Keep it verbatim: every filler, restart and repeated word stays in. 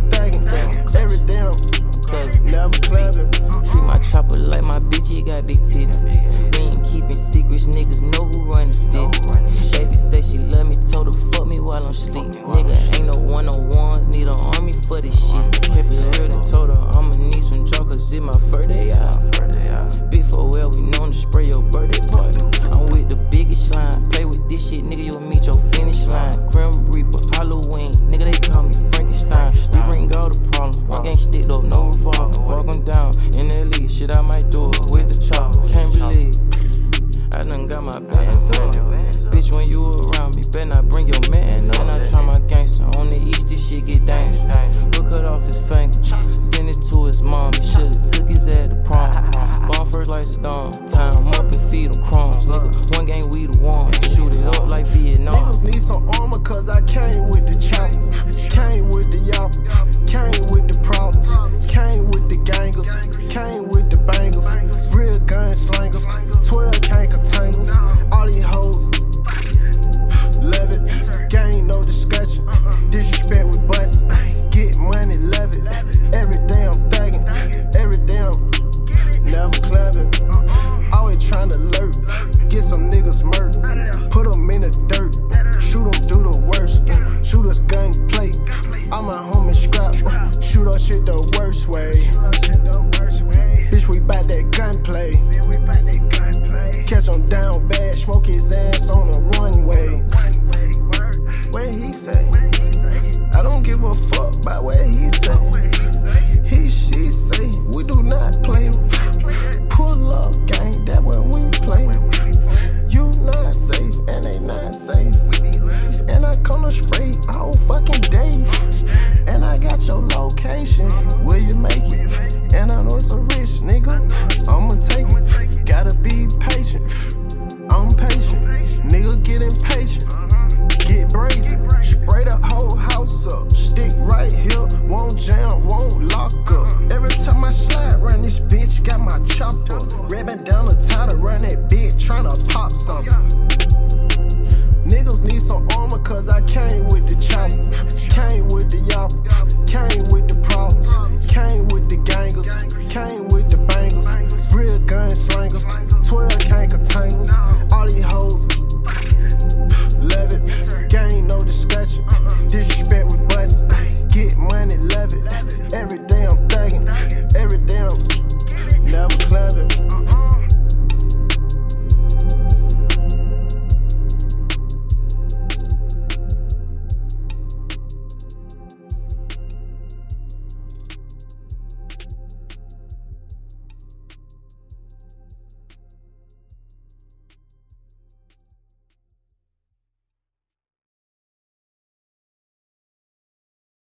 thuggin'. Every day I'm thuggin', never clubbing. Treat my chopper like my bitch, he got big titties. We ain't keeping secrets, niggas know who run the city. Baby say she love me, told her fuck me while I'm sleep. Nigga ain't no one-on-ones, need an army for this shit. Kept it real and told her I'ma need some draw, cause it's my first day out. Big for well, we known to spray your birthday party. I'm with the biggest line, play with this shit, nigga, you'll meet your finish line. Grim Reaper, Halloween, nigga, they call me Frankenstein. We bring all the problems, one gang stick up, no revolver. Walk 'em down in the league, shit I might do it with the chopper. Can't believe I done got my bands on. Bitch, when you around me, better not bring your man up. And I try my gangster on the east, this shit get dangerous. We'll cut off his finger, send it to his mom. He should've took his ass to prom. Bomb first like Saddam, tie him up and feed him crumbs. Nigga, one game we the ones, shoot it up like Vietnam. Niggas need some armor cause I came with the chopper. Came with the yop, came with the problems. Came with the gangers, came with the bangles. Real gun slangers, twelve can't contain us. All these hoes, love it. Gang no discussion, disrespect we bust. Get money, love it. Every day I'm thuggin', every day I'm never clubbing. Always tryna lurk, get some niggas murked. Put them in the dirt, shoot them, do the worst. Shoot us gun play, all my homies scrap. Shoot us shit the worst way. Bitch, we bout that gunplay. Catch him down bad, smoke his ass on the runway. What he say? I don't give a fuck about what he say. He, she say, we do not play. Pull up, gang, that what we play. You not safe, and they not safe. And I come to spray all fucking day. And I got your location, will you make it? And I know it's a rich nigga, I'ma take it. Gotta be patient, I'm patient. Nigga get impatient, get brazen. Spray the whole house up, stick right here. Won't jam, won't lock up. Every time I slide, run this bitch, got my chopper. Ribbon down the tie to run that bitch, tryna pop something. Niggas need some armor cause I came with the chopper. Came with the yop, came with the problems. Came with the gangers, came with the bangles. Real gun slangers, twelve can't contain us. All these hoes, love it. Gang no discussion, disrespect we bust. Get money, love it. Every day I'm thuggin', every day I'm never clubbing.